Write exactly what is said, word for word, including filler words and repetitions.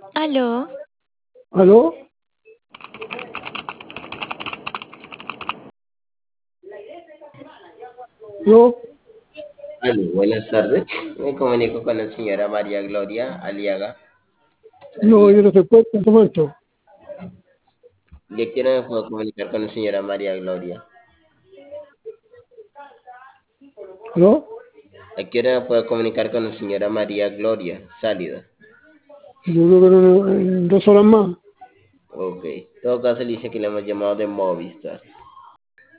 Aló, ¿Aló? ¿Aló? Aló, buenas tardes. Me comunico con la señora María Gloria Aliaga No, Saldía. yo no se encuentra en este momento. Yo quiero me puedo comunicar con la señora María Gloria. ¿Aló? ¿A qué hora me puedo comunicar con la señora María Gloria Sálida? Yo creo que en, en dos horas más. Ok. En todo caso le dice que le hemos llamado de Movistar.